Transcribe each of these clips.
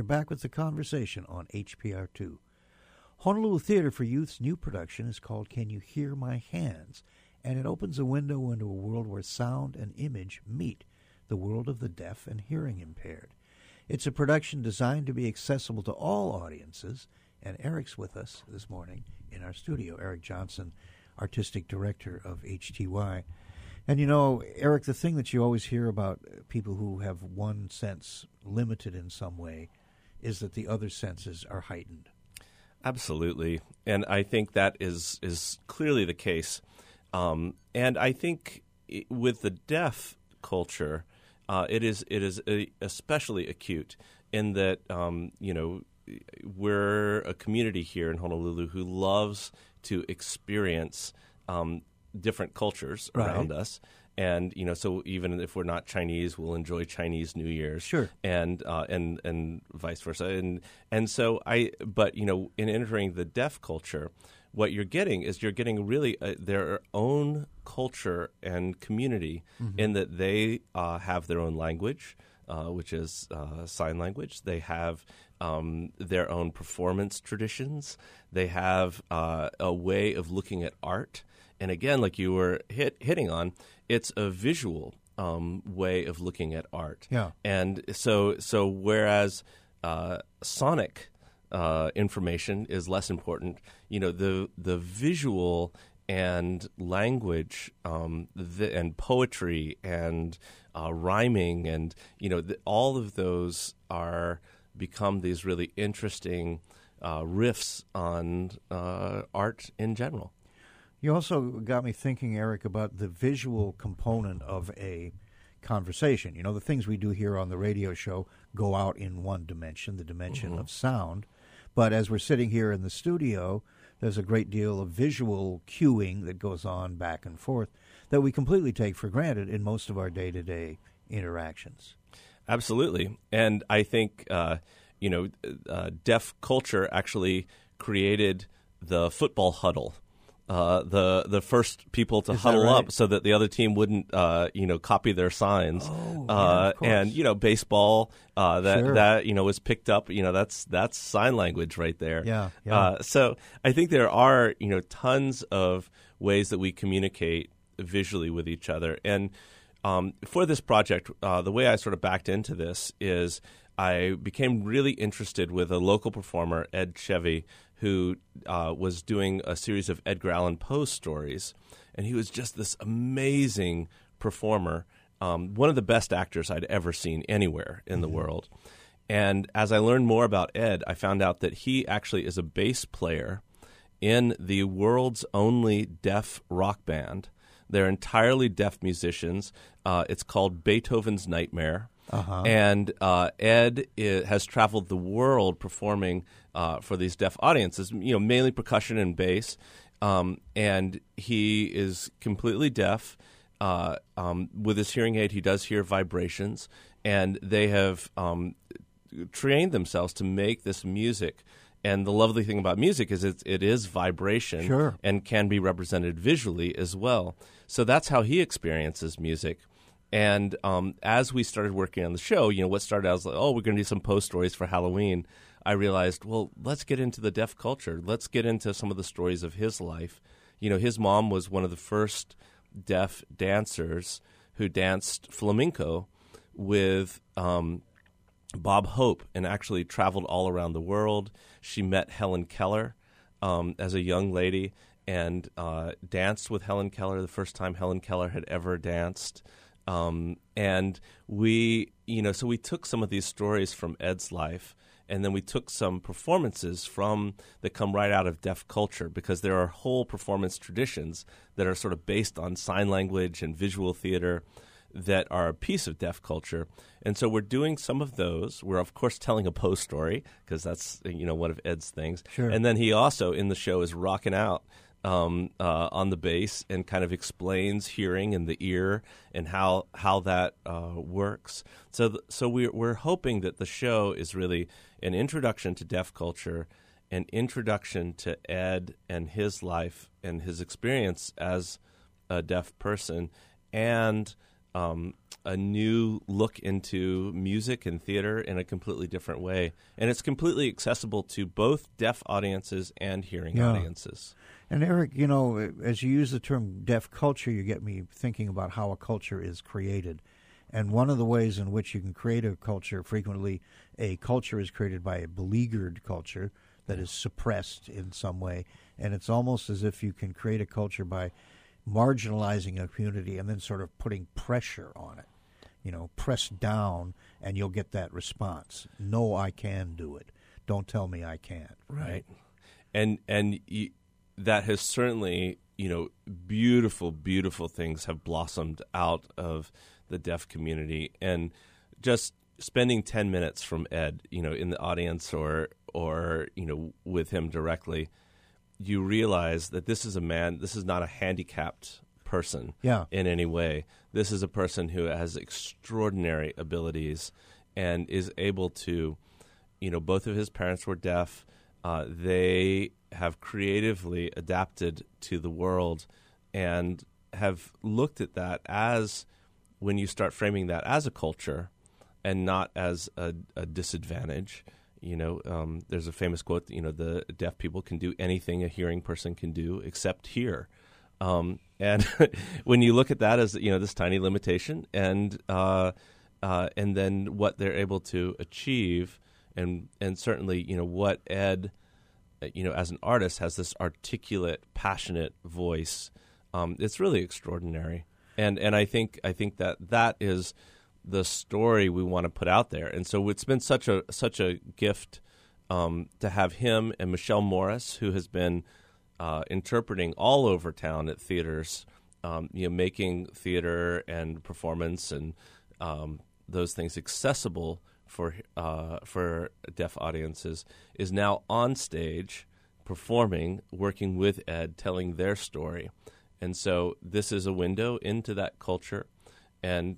you're back with The Conversation on HPR2. Honolulu Theater for Youth's new production is called Can You Hear My Hands? And it opens a window into a world where sound and image meet, the world of the deaf and hearing impaired. It's a production designed to be accessible to all audiences, and Eric's with us this morning in our studio. Eric Johnson, Artistic Director of HTY. And you know, Eric, the thing that you always hear about people who have one sense limited in some way is that the other senses are heightened. Absolutely. And I think that is clearly the case. And I think with the deaf culture, it is especially acute in that, we're a community here in Honolulu who loves to experience different cultures around us. And, so even if we're not Chinese, we'll enjoy Chinese New Year's. Sure. And vice versa. But in entering the deaf culture, what you're getting really their own culture and community in that they have their own language, which is sign language. They have their own performance traditions. They have a way of looking at art. And again, like you were hitting on, it's a visual way of looking at art. Yeah. And so whereas sonic information is less important, the visual and language and poetry and rhyming and all of those become these really interesting riffs on art in general. You also got me thinking, Eric, about the visual component of a conversation. The things we do here on the radio show go out in one dimension, the dimension of sound. But as we're sitting here in the studio, there's a great deal of visual cueing that goes on back and forth that we completely take for granted in most of our day-to-day interactions. Absolutely. And I think, deaf culture actually created the football huddle. The first people to huddle up so that the other team wouldn't, copy their signs. Of course. And baseball Sure. that was picked up. That's sign language right there. Yeah. So I think there are tons of ways that we communicate visually with each other. And for this project, the way I sort of backed into this is I became really interested with a local performer, Ed Chevy, who was doing a series of Edgar Allan Poe stories. And he was just this amazing performer, one of the best actors I'd ever seen anywhere in the world. And as I learned more about Ed, I found out that he actually is a bass player in the world's only deaf rock band. They're entirely deaf musicians. It's called Beethoven's Nightmare. And Ed has traveled the world performing for these deaf audiences, mainly percussion and bass. And he is completely deaf. With his hearing aid, he does hear vibrations. And they have trained themselves to make this music. And the lovely thing about music is it is vibration. Sure. And can be represented visually as well. So that's how he experiences music. And as we started working on the show, what started out as like, we're going to do some Poe stories for Halloween. I realized, well, let's get into the deaf culture. Let's get into some of the stories of his life. His mom was one of the first deaf dancers who danced flamenco with Bob Hope and actually traveled all around the world. She met Helen Keller as a young lady and danced with Helen Keller the first time Helen Keller had ever danced. And we took some of these stories from Ed's life, and then we took some performances that come right out of deaf culture, because there are whole performance traditions that are sort of based on sign language and visual theater that are a piece of deaf culture. And so we're doing some of those. We're, of course, telling a Poe story, because that's, one of Ed's things. Sure. And then he also, in the show, is rocking out on the bass and kind of explains hearing in the ear and how that works. So we're hoping that the show is really an introduction to deaf culture, an introduction to Ed and his life and his experience as a deaf person, and a new look into music and theater in a completely different way. And it's completely accessible to both deaf audiences and hearing audiences. And Eric, you know, as you use the term deaf culture, you get me thinking about how a culture is created. And one of the ways in which you can create a culture, frequently a culture is created by a beleaguered culture that is suppressed in some way. And it's almost as if you can create a culture by marginalizing a community and then sort of putting pressure on it. You know, press down and you'll get that response. No, I can do it. Don't tell me I can't. Right. And that has certainly, you know, beautiful, beautiful things have blossomed out of the deaf community. And just spending 10 minutes from Ed, you know, in the audience or you know, with him directly, you realize that this is a man, this is not a handicapped person in any way. This is a person who has extraordinary abilities and is able to, you know, both of his parents were deaf. They have creatively adapted to the world and have looked at that as, when you start framing that as a culture and not as a disadvantage. You know, there's a famous quote, you know, the deaf people can do anything a hearing person can do except hear. And when you look at that as, you know, this tiny limitation and then what they're able to achieve and certainly, you know, what Ed, you know, as an artist has this articulate, passionate voice, it's really extraordinary. And I think that is the story we want to put out there. And so it's been such a gift to have him and Michelle Morris, who has been interpreting all over town at theaters, you know, making theater and performance and those things accessible for deaf audiences, is now on stage performing, working with Ed, telling their story. And so this is a window into that culture, and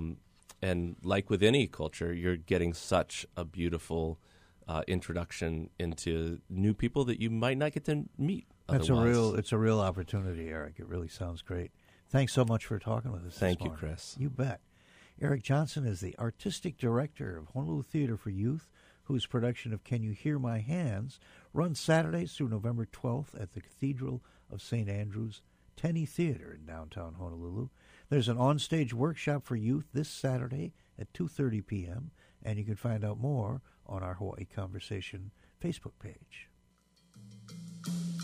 like with any culture, you're getting such a beautiful introduction into new people that you might not get to meet otherwise. It's a real opportunity, Eric. It really sounds great. Thanks so much for talking with us. Thank you, Chris. You bet. Eric Johnson is the artistic director of Honolulu Theater for Youth, whose production of Can You Hear My Hands runs Saturdays through November 12th at the Cathedral of St. Andrew's Tenney Theater in downtown Honolulu. There's an onstage workshop for youth this Saturday at 2:30 p.m., and you can find out more on our Hawaii Conversation Facebook page.